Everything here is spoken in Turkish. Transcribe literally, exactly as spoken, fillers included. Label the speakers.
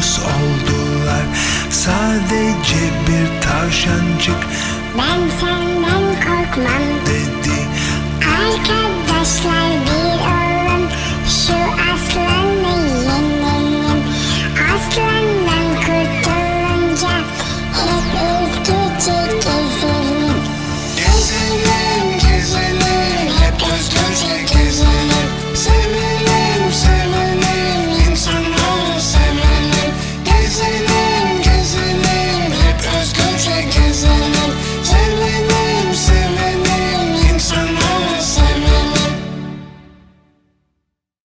Speaker 1: dost oldular. Sadece bir tavşancık
Speaker 2: ben senden korkmam
Speaker 1: dedi.
Speaker 2: Arkadaşlar bir olun, şu aslan